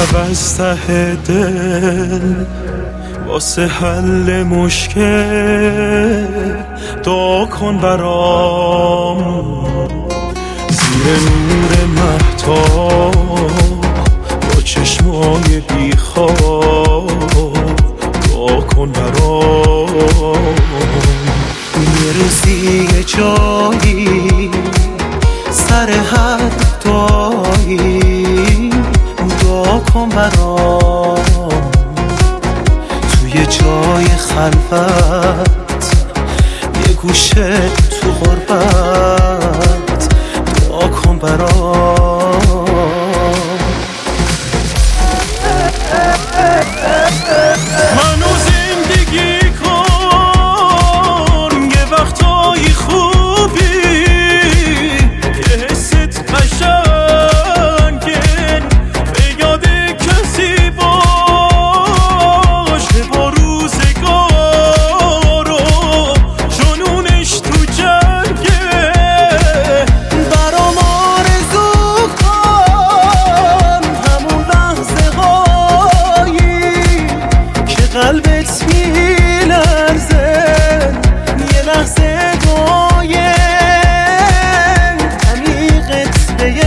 شب از ته دل واسه حل مشکل دعا کن برام، زیر نور مهتاب با چشمای بیخواب دعا کن برام. یه روزی یه جایی سر هر دعایی دعا کن برام، توی جای خلوت یه گوشه تو غربت دعا کن برام. منو زندگی کن یه وقتایی خوبی که حست قشنگن به یاد کسی باشه با روزگارو جنونش تو جنگه. برام آرزو کن همون لحظه هایی که قلبت میلرزه، یه لحظه دعایه عمیقت به یه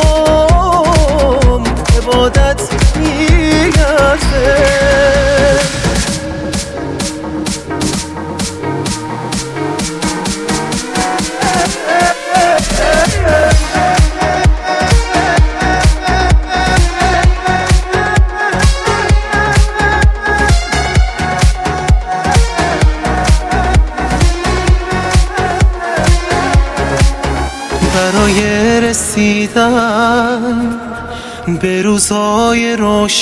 عبادت میلرزه. برای رسیدن به روزای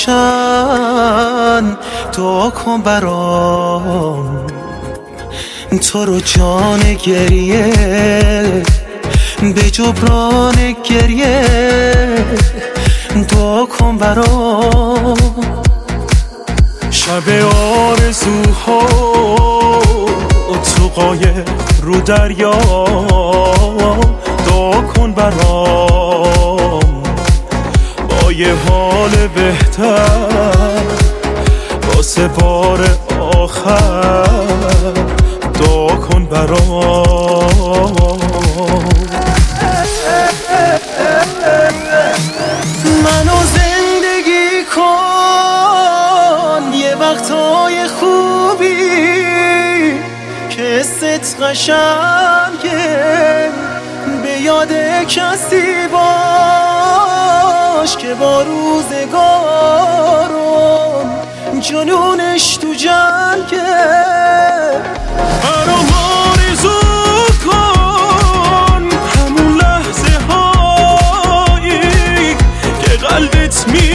روشن دعا کن برام، تو رو جان گریه به جبران گریه دعا کن برام. شب آرزوها تو قایق رو دریا دعا کن برام، با یه حال بهتر واسه بار آخر دعا کن برام. منو زندگی کن یه وقتای خوبی که حست قشنگه، به یاد کسی باش که با روزگارم جنونش تو جنگه. برام آرزو کن همون لحظه هایی که قلبت